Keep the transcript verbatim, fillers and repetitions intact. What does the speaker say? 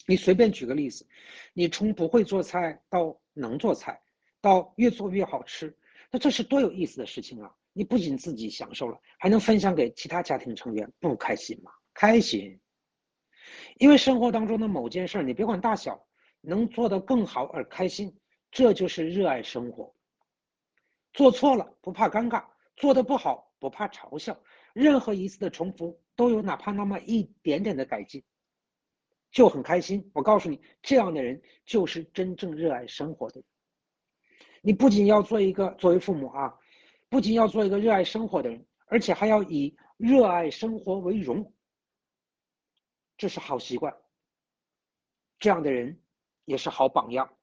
你随便举个例子，你从不会做菜到能做菜，到越做越好吃，那这是多有意思的事情啊！你不仅自己享受了，还能分享给其他家庭成员，不开心吗？开心。因为生活当中的某件事，你别管大小，能做得更好而开心，这就是热爱生活。做错了不怕尴尬，做得不好不怕嘲笑，任何一次的重复都有哪怕那么一点点的改进，就很开心。我告诉你，这样的人就是真正热爱生活的人。你不仅要做一个作为父母啊，不仅要做一个热爱生活的人，而且还要以热爱生活为荣，这是好习惯。这样的人也是好榜样。